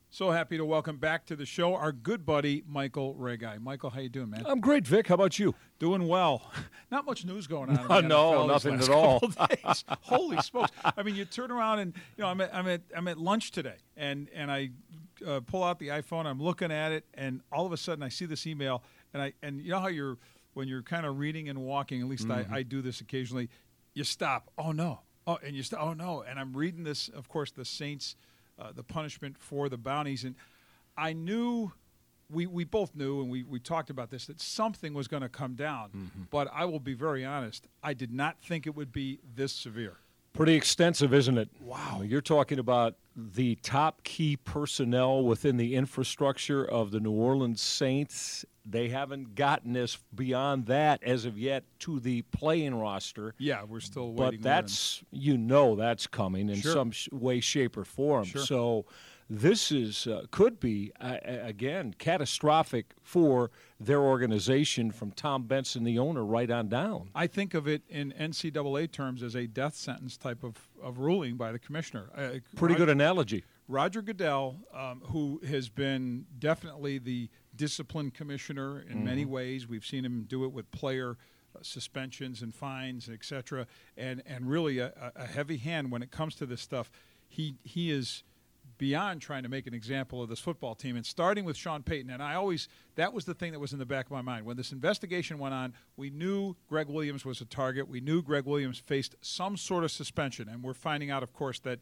So happy to welcome back to the show our good buddy, Michael Regai. Michael, how you doing, man? I'm great, Vic. How about you? Doing well. Not much news going on. In the No, NFL nothing these at all. couple days. Holy smokes! I mean, you turn around and I'm at lunch today, and I pull out the iPhone. I'm looking at it, and all of a sudden I see this email, and you know how when you're kind of reading and walking. At least I do this occasionally. You stop. Oh no. Oh, and you stop. Oh no. And I'm reading this. Of course, the Saints. The punishment for the bounties. And I knew, we both knew, and we talked about this, that something was going to come down. Mm-hmm. But I will be very honest, I did not think it would be this severe. Pretty extensive, isn't it? Wow. You're talking about the top key personnel within the infrastructure of the New Orleans Saints. They haven't gotten us beyond that as of yet to the playing roster. Yeah, we're still waiting. But that's that's coming in some way, shape, or form. Sure. So this is could be, again, catastrophic for their organization from Tom Benson, the owner, right on down. I think of it in NCAA terms as a death sentence type of ruling by the commissioner. Pretty good analogy. Roger Goodell, who has been definitely the discipline commissioner in many ways. We've seen him do it with player suspensions and fines, et cetera, and really a heavy hand when it comes to this stuff. He is beyond trying to make an example of this football team, and starting with Sean Payton. And that was the thing that was in the back of my mind. When this investigation went on, we knew Greg Williams was a target. We knew Greg Williams faced some sort of suspension, and we found out, of course, that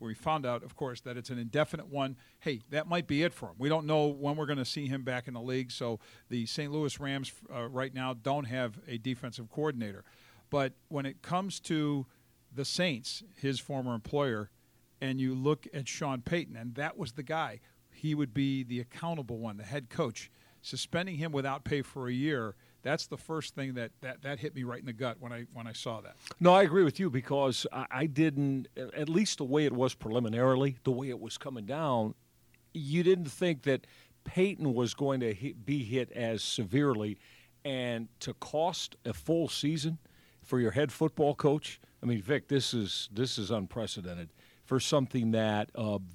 it's an indefinite one. Hey, that might be it for him. We don't know when we're going to see him back in the league, so the St. Louis Rams right now don't have a defensive coordinator. But when it comes to the Saints, his former employer, and you look at Sean Payton, and that was the guy. He would be the accountable one, the head coach. Suspending him without pay for a year, that's the first thing that hit me right in the gut when I saw that. No, I agree with you because I didn't, at least the way it was preliminarily, the way it was coming down, you didn't think that Payton was going to be hit as severely, and to cost a full season for your head football coach. I mean, Vic, this is unprecedented for something that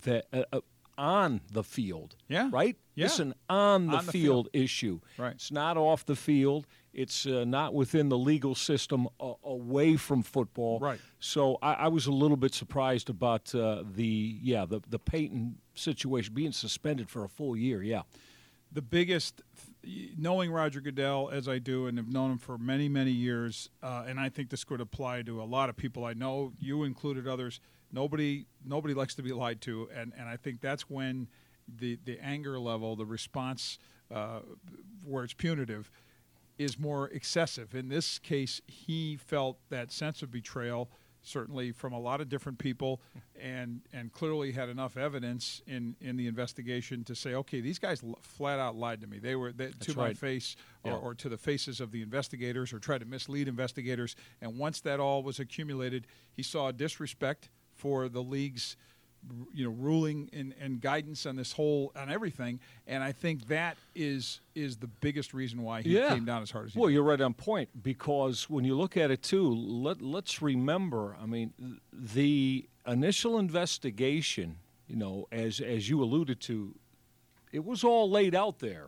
on the field, right? Yeah. It's an on the field issue. Right. It's not off the field. It's not within the legal system away from football. Right. So I was a little bit surprised about the Payton situation being suspended for a full year. Yeah. The biggest, knowing Roger Goodell as I do and have known him for many, many years, and I think this could apply to a lot of people I know, you included others. Nobody likes to be lied to, and I think that's when the anger level, the response where it's punitive, is more excessive. In this case, he felt that sense of betrayal, certainly from a lot of different people, and clearly had enough evidence in the investigation to say, okay, these guys flat out lied to me. They were to my face or to the faces of the investigators, or tried to mislead investigators. And once that all was accumulated, he saw disrespect for the league's ruling and guidance on on everything, and I think that is the biggest reason why he came down as hard as he did. You're right on point, because when you look at it too, let's remember, I mean, the initial investigation, as you alluded to, it was all laid out there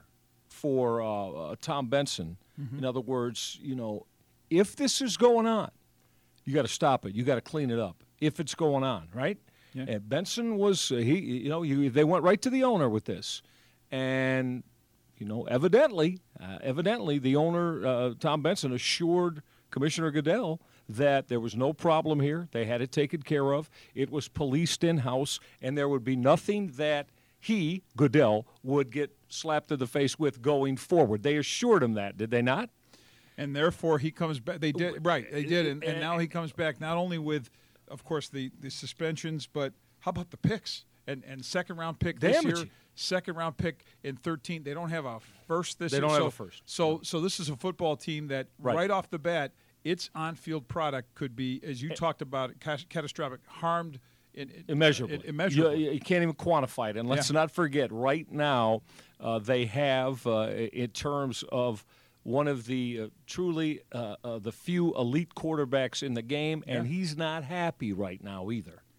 for Tom Benson. Mm-hmm. In other words, if this is going on, you got to stop it. You got to clean it up. If it's going on, right? Yeah. And Benson was they went right to the owner with this, and evidently the owner Tom Benson assured Commissioner Goodell that there was no problem here. They had it taken care of. It was policed in-house, and there would be nothing that Goodell would get slapped in the face with going forward. They assured him that, did they not? And therefore he comes back. They did, right? They did, and now he comes back not only with, of course, the suspensions, but how about the picks and second-round pick this year, second-round pick in 13. They don't have a first this year. They don't have a first. So this is a football team that right off the bat, its on-field product could be, as you talked about, catastrophic, harmed immeasurably. You can't even quantify it. And let's not forget, right now they have, in terms of one of the truly the few elite quarterbacks in the game, and he's not happy right now either.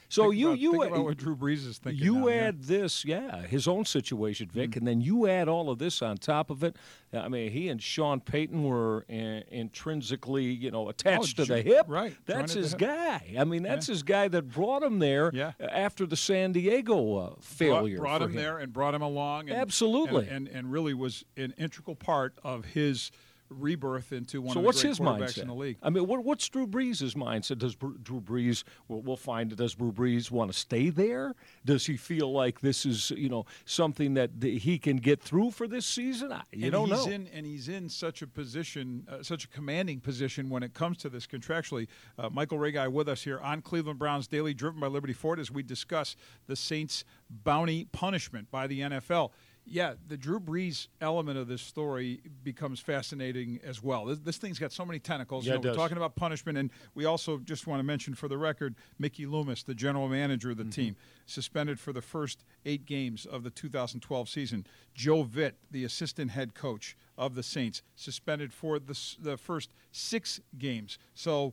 So think about what Drew Brees is thinking. You now, add this, his own situation, Vic, and then you add all of this on top of it. I mean, he and Sean Payton were intrinsically, attached to the hip. Right. That's his guy. I mean, that's his guy that brought him there after the San Diego failure. Brought him there and brought him along. And, Absolutely. And really was an integral part of his rebirth into one so of the what's great his quarterbacks mindset? in the league. I mean, what's Drew Brees' mindset? Does Drew Brees, we'll find, does Drew Brees want to stay there? Does he feel like this is, something that he can get through for this season? You don't know. And he's in such a position, such a commanding position when it comes to this contractually. Michael Ragai with us here on Cleveland Browns Daily, driven by Liberty Ford, as we discuss the Saints' bounty punishment by the NFL. Yeah, the Drew Brees element of this story becomes fascinating as well. This thing's got so many tentacles. Yeah, we're talking about punishment, and we also just want to mention for the record, Mickey Loomis, the general manager of the team, suspended for the first 8 games of the 2012 season. Joe Vitt, the assistant head coach of the Saints, suspended for the first 6 games. So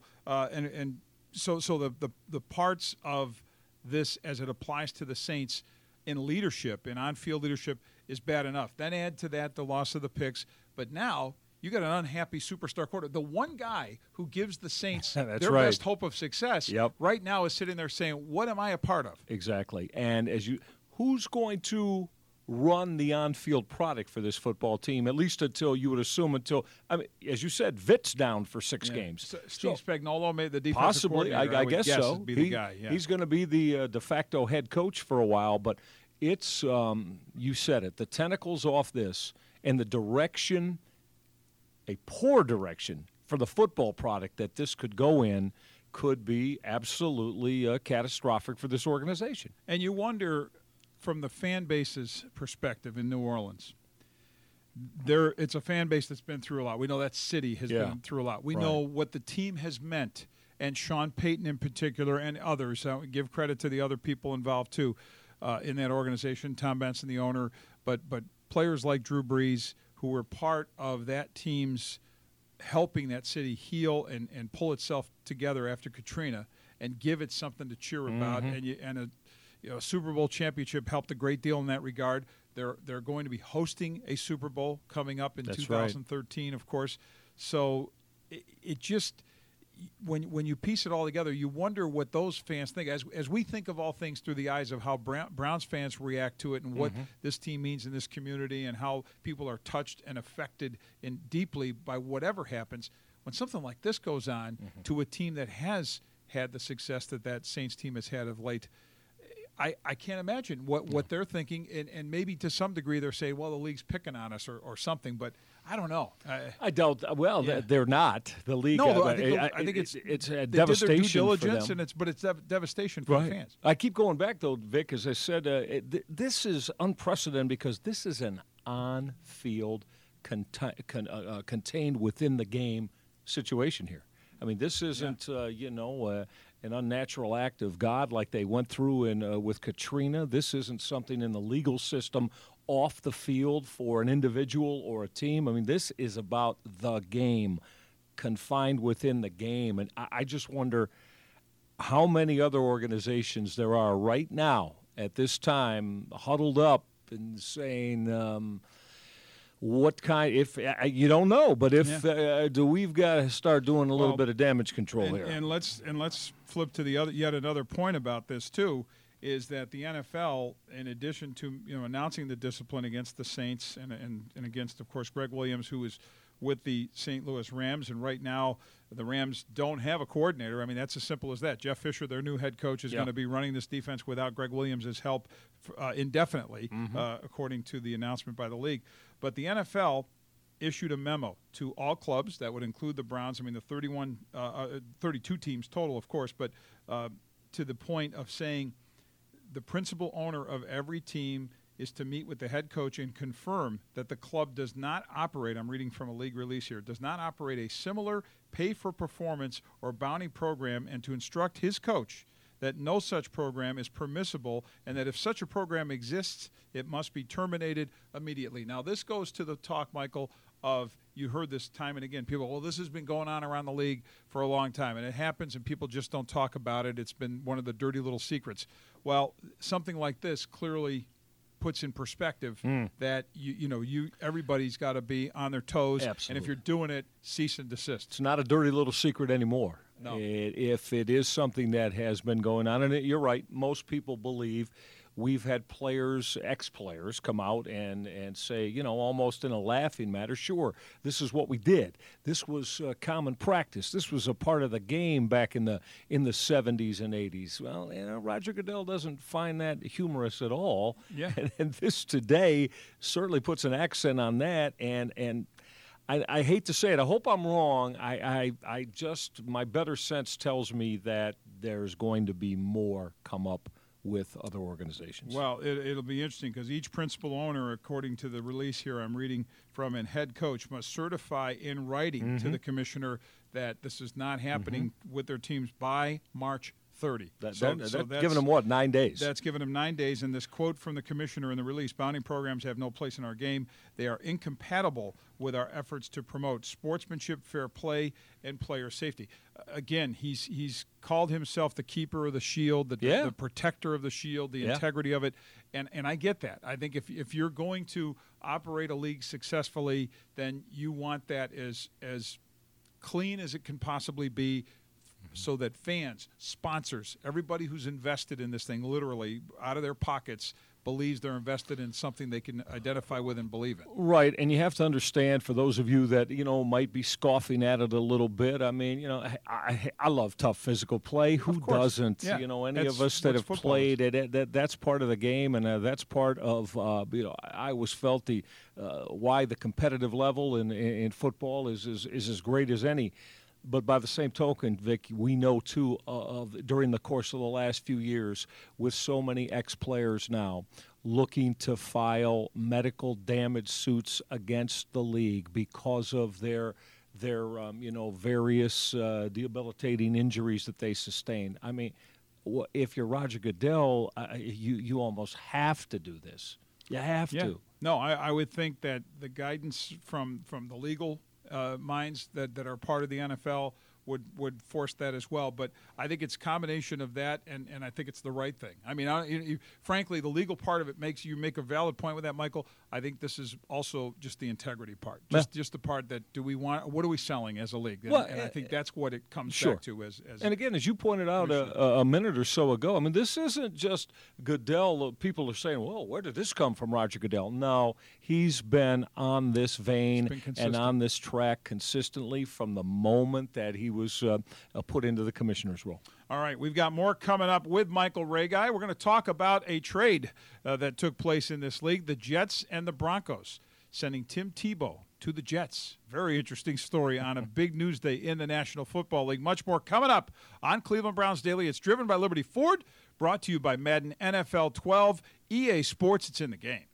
the parts of this as it applies to the Saints in leadership, in on-field leadership, is bad enough. Then add to that the loss of the picks. But now you got an unhappy superstar quarterback. The one guy who gives the Saints their best hope of success right now is sitting there saying, what am I a part of? Exactly. And who's going to run the on-field product for this football team, at least until, as you said, Vitt's down for 6 games. Steve Spagnuolo made the defensive possibly, coordinator. I guess so. Be the guy. He's going to be the de facto head coach for a while, but it's, you said it, the tentacles off this and the direction, a poor direction for the football product that this could go in could be absolutely catastrophic for this organization. And you wonder, from the fan base's perspective in New Orleans, it's a fan base that's been through a lot. We know that city has been through a lot. We know what the team has meant, and Sean Payton in particular and others. Give credit to the other people involved, too, in that organization, Tom Benson, the owner, but players like Drew Brees, who were part of that team's helping that city heal and pull itself together after Katrina and give it something to cheer about. And a Super Bowl championship helped a great deal in that regard. They're going to be hosting a Super Bowl coming up in 2013, of course. So it just, when you piece it all together, you wonder what those fans think. As we think of all things through the eyes of how Browns fans react to it and what this team means in this community and how people are touched and affected deeply by whatever happens, when something like this goes on to a team that has had the success that Saints team has had of late, I can't imagine what they're thinking, and maybe to some degree they're saying, well, the league's picking on us or something, but I don't know. I don't. Well, they're not. The league. No, I think it's a devastation did their due diligence for them. but it's devastation for the fans. I keep going back though, Vic. As I said, this is unprecedented because this is an on-field contained within the game situation here. I mean, this isn't an unnatural act of God like they went through with Katrina. This isn't something in the legal system off the field for an individual or a team. I mean, this is about the game, confined within the game. And I just wonder how many other organizations there are right now at this time huddled up and saying, what kind? If you don't know, but we've got to start doing a little bit of damage control here. And let's flip to yet another point about this too, is that the NFL, in addition to announcing the discipline against the Saints and against, of course, Greg Williams, who is with the St. Louis Rams, and right now the Rams don't have a coordinator. I mean, that's as simple as that. Jeff Fisher, their new head coach, is going to be running this defense without Greg Williams' help indefinitely, according to the announcement by the league. But the NFL issued a memo to all clubs that would include the Browns. I mean, the 32 teams total, of course, but to the point of saying the principal owner of every team is to meet with the head coach and confirm that the club does not operate, I'm reading from a league release here, does not operate a similar pay-for-performance or bounty program, and to instruct his coach that no such program is permissible and that if such a program exists, it must be terminated immediately. Now, this goes to the talk, Michael, of, you heard this time and again, people, well, this has been going on around the league for a long time, and it happens and people just don't talk about it. It's been one of the dirty little secrets. Well, something like this clearly puts in perspective that everybody's got to be on their toes. Absolutely. And if you're doing it, cease and desist. It's not a dirty little secret anymore. No. If it is something that has been going on, and you're right, most people believe. We've had players, ex-players, come out and say, almost in a laughing matter, sure, this is what we did. This was common practice. This was a part of the game back in the 70s and 80s. Well, Roger Goodell doesn't find that humorous at all. Yeah. And this today certainly puts an accent on that. And I hate to say it. I hope I'm wrong. I just, my better sense tells me that there's going to be more come up with other organizations. Well, it'll be interesting because each principal owner, according to the release here I'm reading from, and head coach must certify in writing to the commissioner that this is not happening with their teams by March 30. That's giving them, 9 days? That's giving them 9 days. And this quote from the commissioner in the release, bonding programs have no place in our game. They are incompatible with our efforts to promote sportsmanship, fair play, and player safety. Again, he's called himself the keeper of the shield, the protector of the shield, the integrity of it. And I get that. I think if you're going to operate a league successfully, then you want that as clean as it can possibly be, so that fans, sponsors, everybody who's invested in this thing, literally out of their pockets, believes they're invested in something they can identify with and believe in. Right, and you have to understand, for those of you that might be scoffing at it a little bit. I mean, I love tough physical play. Who doesn't? Yeah. Any of us that have played it, that's part of the game, and that's part of. I always felt the why the competitive level in football is as great as any. But by the same token, Vic, we know, too, during the course of the last few years, with so many ex-players now looking to file medical damage suits against the league because of their various debilitating injuries that they sustain. I mean, if you're Roger Goodell, you almost have to do this. You have to. No, I would think that the guidance from the legal minds that are part of the NFL would force that as well. But I think it's a combination of that, and I think it's the right thing. I mean, frankly, the legal part of it makes you make a valid point with that, Michael. I think this is also just the integrity part, just the part that what are we selling as a league? And I think that's what it comes back to. And again, as you pointed out a minute or so ago, I mean, this isn't just Goodell. People are saying, well, where did this come from, Roger Goodell? No, he's been on this vein and on this track consistently from the moment that he was put into the commissioner's role. All right, we've got more coming up with Michael Regai. We're going to talk about a trade that took place in this league, the Jets and the Broncos, sending Tim Tebow to the Jets. Very interesting story on a big news day in the National Football League. Much more coming up on Cleveland Browns Daily. It's driven by Liberty Ford, brought to you by Madden NFL 12, EA Sports. It's in the game.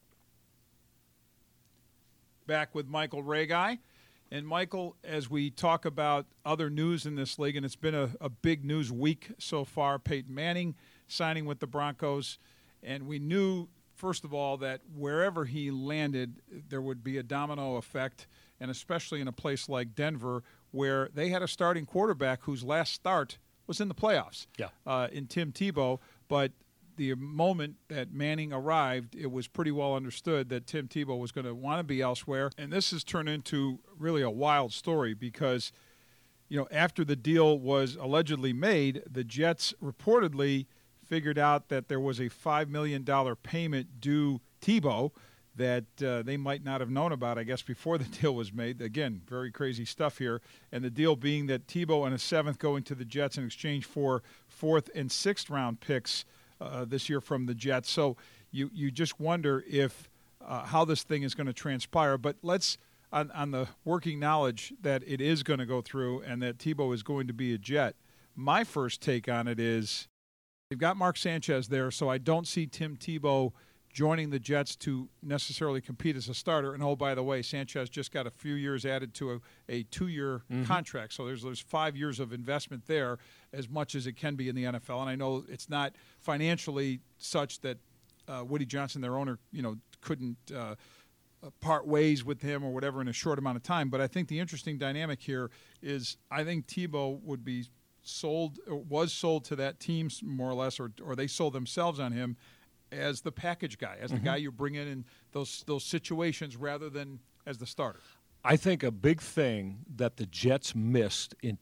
Back with Michael Regai. And, Michael, as we talk about other news in this league, and it's been a big news week so far, Peyton Manning signing with the Broncos, and we knew, first of all, that wherever he landed, there would be a domino effect, and especially in a place like Denver, where they had a starting quarterback whose last start was in the playoffs in Tim Tebow. But the moment that Manning arrived, it was pretty well understood that Tim Tebow was going to want to be elsewhere. And this has turned into really a wild story because, after the deal was allegedly made, the Jets reportedly figured out that there was a $5 million payment due Tebow that they might not have known about, I guess, before the deal was made. Again, very crazy stuff here. And the deal being that Tebow and a seventh going to the Jets in exchange for fourth and sixth round picks this year from the Jets. So you just wonder if how this thing is going to transpire. But let's, on the working knowledge that it is going to go through and that Tebow is going to be a Jet, my first take on it is they've got Mark Sanchez there, so I don't see Tim Tebow joining the Jets to necessarily compete as a starter. And, oh, by the way, Sanchez just got a few years added to a 2-year contract. So there's 5 years of investment there, as much as it can be in the NFL. And I know it's not financially such that Woody Johnson, their owner, couldn't part ways with him or whatever in a short amount of time. But I think the interesting dynamic here is I think Tebow would be sold, or was sold to that team more or less, or they sold themselves on him as the package guy, as the guy you bring in those situations rather than as the starter. I think a big thing that the Jets missed in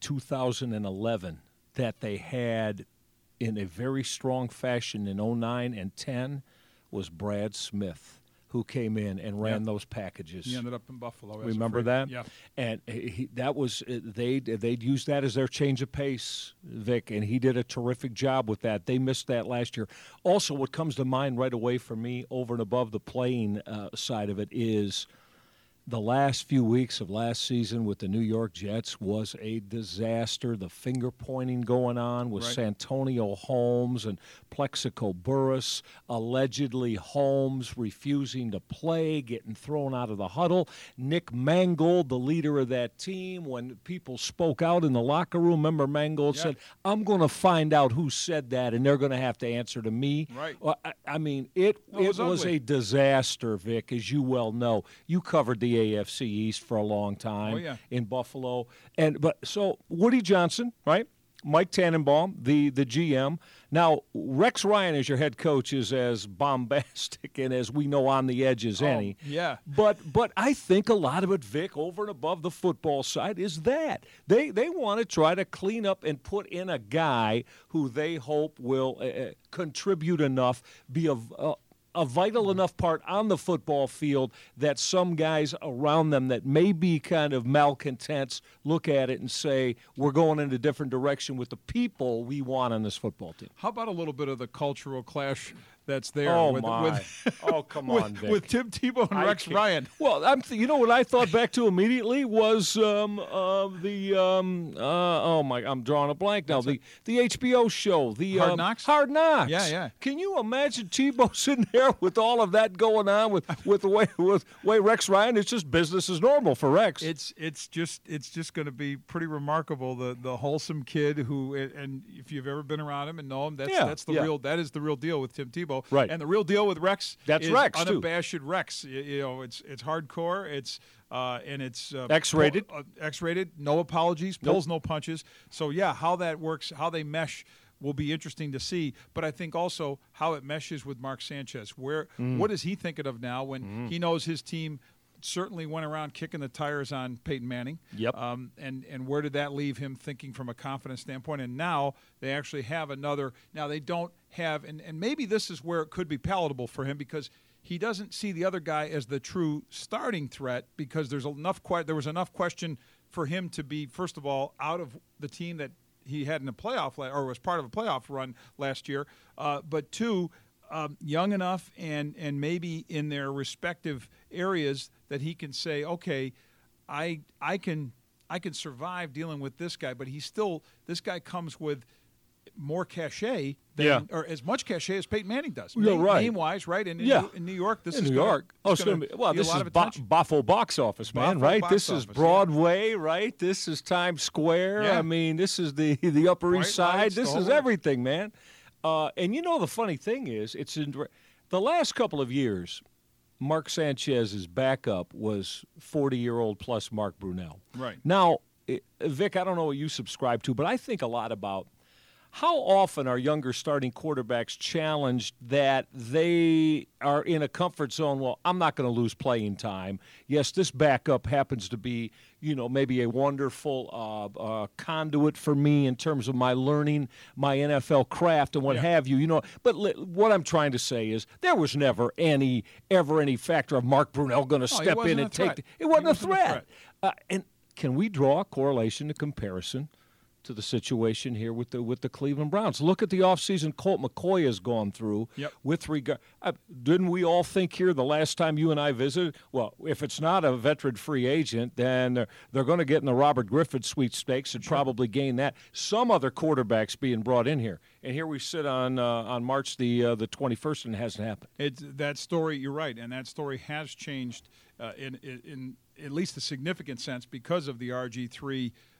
2011 that they had in a very strong fashion in 09 and 10 was Brad Smith, who came in and ran those packages. He ended up in Buffalo. Remember that? Yeah. And that was they'd used that as their change of pace, Vic, and he did a terrific job with that. They missed that last year. Also, what comes to mind right away for me, over and above the playing side of it, is the last few weeks of last season with the New York Jets was a disaster. The finger-pointing going on with Santonio Holmes and Plexico Burress, allegedly Holmes refusing to play, getting thrown out of the huddle. Nick Mangold, the leader of that team, when people spoke out in the locker room, remember Mangold said, "I'm going to find out who said that, and they're going to have to answer to me." Right. Well, I mean, it was a disaster, Vic, as you well know. You covered the AFC East for a long time in Buffalo. So Woody Johnson, right? Mike Tannenbaum, the GM. Now, Rex Ryan as your head coach is as bombastic and as we know on the edge as any. Yeah. But I think a lot of it, Vic, over and above the football side, is that they want to try to clean up and put in a guy who they hope will contribute enough, be a vital enough part on the football field that some guys around them that may be kind of malcontents look at it and say, we're going in a different direction with the people we want on this football team. How about a little bit of the cultural clash that's there? Come on, Vic. With Tim Tebow and Rex Ryan. Well, you know what I thought back to immediately was I'm drawing a blank now. The HBO show, the Hard Knocks. Hard Knocks. Yeah. Can you imagine Tebow sitting there with all of that going on with the way Rex Ryan? It's just business as normal for Rex. It's just going to be pretty remarkable. The wholesome kid who, and if you've ever been around him and know him, that is the real deal with Tim Tebow. Right. And the real deal with Rex is Rex, unabashed too. Rex. It's hardcore. It's X-rated. X-rated. No apologies. Pulls no punches. So how that works, how they mesh, will be interesting to see. But I think also how it meshes with Mark Sanchez. What is he thinking of now when he knows his team certainly went around kicking the tires on Peyton Manning. Yep. And where did that leave him thinking from a confidence standpoint? And now they actually have another. Now they don't have, and maybe this is where it could be palatable for him because he doesn't see the other guy as the true starting threat because there was enough question for him to be, first of all, out of the team that he had in a playoff or was part of a playoff run last year, but two, young enough and maybe in their respective areas that he can say, okay, I can survive dealing with this guy, but this guy comes with more cachet or as much cachet as Peyton Manning does. Name-wise, right? In New York, this is New York. This is Buffalo box office, man, right? This is Broadway, right? This is Times Square. Yeah. I mean, this is the Upper East Side. This is everything, man. And the funny thing is, it's in the last couple of years, Mark Sanchez's backup was 40-year-old plus Mark Brunell. Right. Now, Vic, I don't know what you subscribe to, but I think a lot about how often are younger starting quarterbacks challenged that they are in a comfort zone? Well, I'm not going to lose playing time. Yes, this backup happens to be, maybe a wonderful conduit for me in terms of my learning my NFL craft and what have you. But what I'm trying to say is there was never any factor of Mark Brunell going to step in and take it wasn't a threat. And can we draw a correlation, a comparison to the situation here with the Cleveland Browns? Look at the offseason Colt McCoy has gone through with regard. Didn't we all think here the last time you and I visited, well, if it's not a veteran free agent, then they're going to get in the Robert Griffin sweepstakes and probably gain that. Some other quarterbacks being brought in here. And here we sit on March the 21st, and it hasn't happened. It's that story, you're right, and that story has changed in at least a significant sense because of the RG3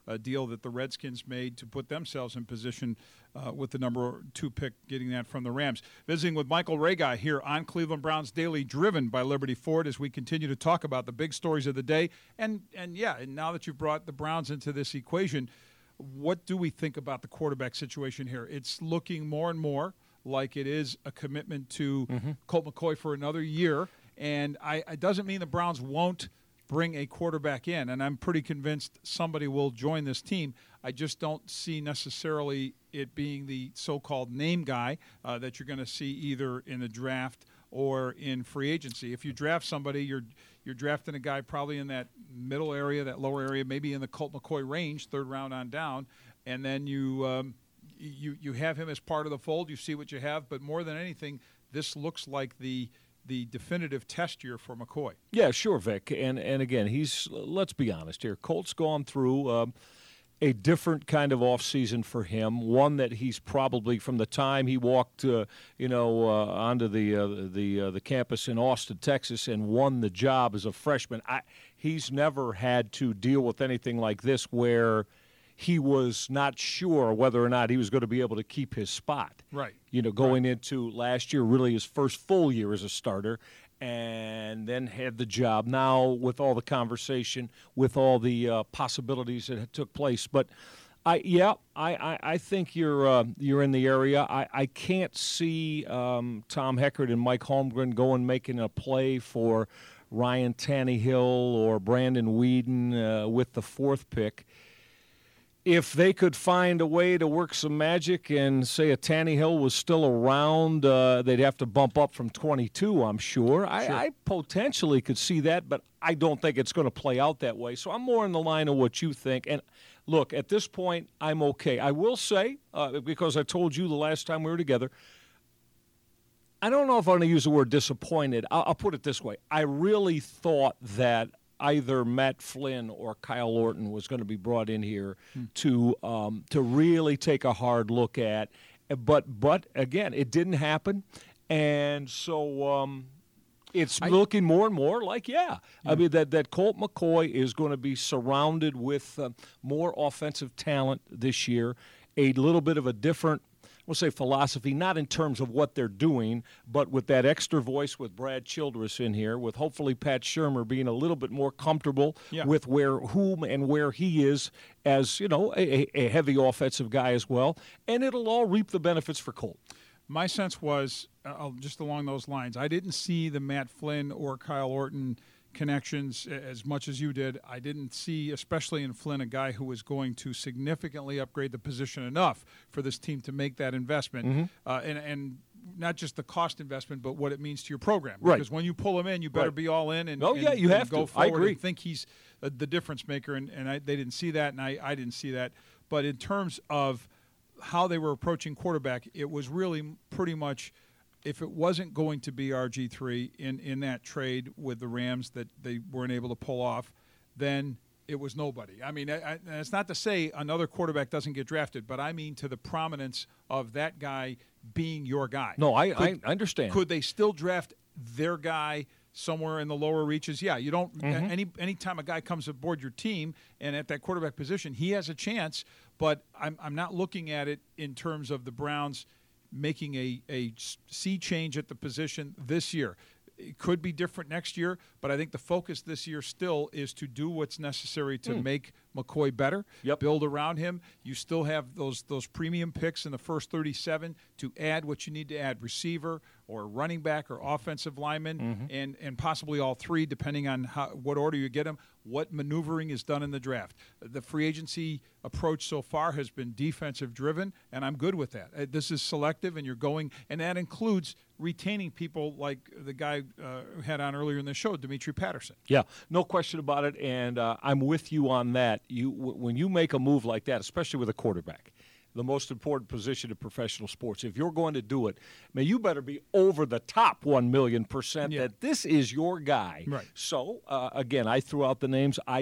deal that the Redskins made to put themselves in position with the number 2 pick, getting that from the Rams. Visiting with Michael Ragai here on Cleveland Browns Daily, driven by Liberty Ford, as we continue to talk about the big stories of the day. And now that you've brought the Browns into this equation, what do we think about the quarterback situation here? It's looking more and more like it is a commitment to Colt McCoy for another year. And it doesn't mean the Browns won't bring a quarterback in, and I'm pretty convinced somebody will join this team. I just don't see necessarily it being the so-called name guy that you're going to see either in the draft or in free agency. If you draft somebody, you're drafting a guy probably in that middle area, that lower area, maybe in the Colt McCoy range, 3rd round on down, and then you have him as part of the fold. You see what you have, but more than anything, this looks like the definitive test year for McCoy. Yeah, sure, Vic. And again, let's be honest here. Colt's gone through a different kind of offseason for him, one that he's probably, from the time he walked onto the campus in Austin, Texas, and won the job as a freshman, he's never had to deal with anything like this where he was not sure whether or not he was going to be able to keep his spot. Right. Going into last year, really his first full year as a starter, and then had the job. Now, with all the conversation, with all the possibilities that took place, but I think you're in the area. I can't see Tom Heckert and Mike Holmgren making a play for Ryan Tannehill or Brandon Weeden with the 4th pick. If they could find a way to work some magic and say a Tannehill was still around, they'd have to bump up from 22, I'm sure. I potentially could see that, but I don't think it's going to play out that way. So I'm more in the line of what you think. And look, at this point, I'm okay. I will say, because I told you the last time we were together, I don't know if I'm going to use the word disappointed. I'll put it this way. I really thought that either Matt Flynn or Kyle Orton was going to be brought in here to really take a hard look at. But again, it didn't happen. And so it's looking more and more like, I mean, that Colt McCoy is going to be surrounded with more offensive talent this year, a little bit of a different, we'll say, philosophy, not in terms of what they're doing, but with that extra voice with Brad Childress in here, with hopefully Pat Shurmur being a little bit more comfortable with whom and where he is as, a heavy offensive guy as well. And it'll all reap the benefits for Colt. My sense was, just along those lines, I didn't see the Matt Flynn or Kyle Orton connections as much as you did. I didn't see, especially in Flynn, a guy who was going to significantly upgrade the position enough for this team to make that investment, and not just the cost investment, but what it means to your program. Because when you pull him in, you better be all in and, you have go to. forward I agree. and think he's the difference maker. And they didn't see that, and I didn't see that. But in terms of how they were approaching quarterback, it was really pretty much, if it wasn't going to be RG3 in that trade with the Rams that they weren't able to pull off, then it was nobody. I mean, and it's not to say another quarterback doesn't get drafted, but I mean to the prominence of that guy being your guy. No, I understand. Could they still draft their guy somewhere in the lower reaches? Yeah, you don't. Any time a guy comes aboard your team and at that quarterback position, he has a chance. But I'm not looking at it in terms of the Browns making a sea change at the position this year. It could be different next year, but I think the focus this year still is to do what's necessary to make McCoy better, build around him. You still have those premium picks in the first 37 to add what you need to add, receiver or running back or offensive lineman, and possibly all three, depending on what order you get them, what maneuvering is done in the draft. The free agency approach so far has been defensive-driven, and I'm good with that. This is selective, and you're going, and that includes retaining people like the guy who had on earlier in the show, Dimitri Patterson. Yeah, no question about it, and I'm with you on that. When you make a move like that, especially with a quarterback, the most important position in professional sports, if you're going to do it, man, you better be over the top 1,000,000% that this is your guy. Right. So, again, I threw out the names. I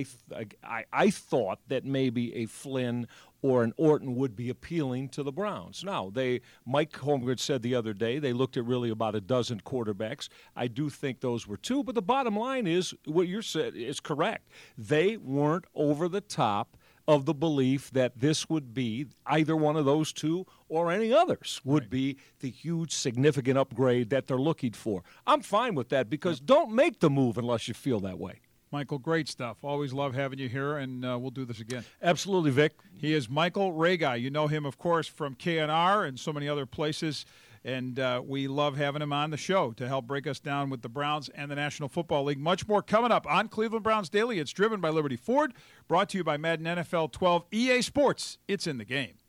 thought that maybe a Flynn or an Orton would be appealing to the Browns. Now, Mike Holmgren said the other day they looked at really about a dozen quarterbacks. I do think those were two, but the bottom line is what you said is correct. They weren't over the top of the belief that this would be either one of those two or any others would be the huge, significant upgrade that they're looking for. I'm fine with that because don't make the move unless you feel that way. Michael, great stuff. Always love having you here, and we'll do this again. Absolutely, Vic. He is Michael Ragai. You know him, of course, from KNR and so many other places, and we love having him on the show to help break us down with the Browns and the National Football League. Much more coming up on Cleveland Browns Daily. It's driven by Liberty Ford, brought to you by Madden NFL 12 EA Sports. It's in the game.